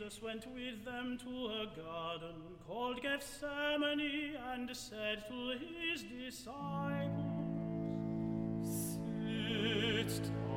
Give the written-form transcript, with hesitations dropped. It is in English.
Jesus went with them to a garden called Gethsemane, and said to his disciples, "Sit